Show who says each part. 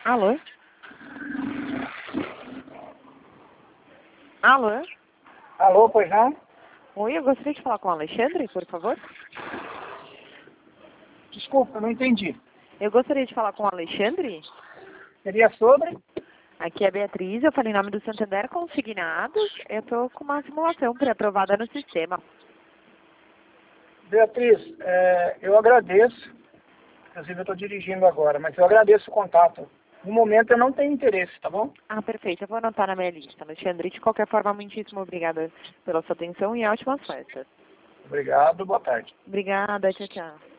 Speaker 1: Alô? Alô?
Speaker 2: Alô, pois não?
Speaker 1: Oi, eu gostaria de falar com o Alexandre, por favor.
Speaker 2: Desculpa, eu não entendi.
Speaker 1: Eu gostaria de falar com o Alexandre.
Speaker 2: Seria sobre?
Speaker 1: Aqui é a Beatriz, eu falei em nome do Santander Consignados. Eu estou com uma simulação pré-aprovada no sistema.
Speaker 2: Beatriz, eu agradeço. Inclusive eu estou dirigindo agora, mas eu agradeço o contato. No momento eu não tenho interesse, tá bom?
Speaker 1: Ah, perfeito, eu vou anotar na minha lista. Alexandre, de qualquer forma, muitíssimo obrigada pela sua atenção e ótimas festas.
Speaker 2: Obrigado, boa tarde.
Speaker 1: Obrigada, tchau, tchau.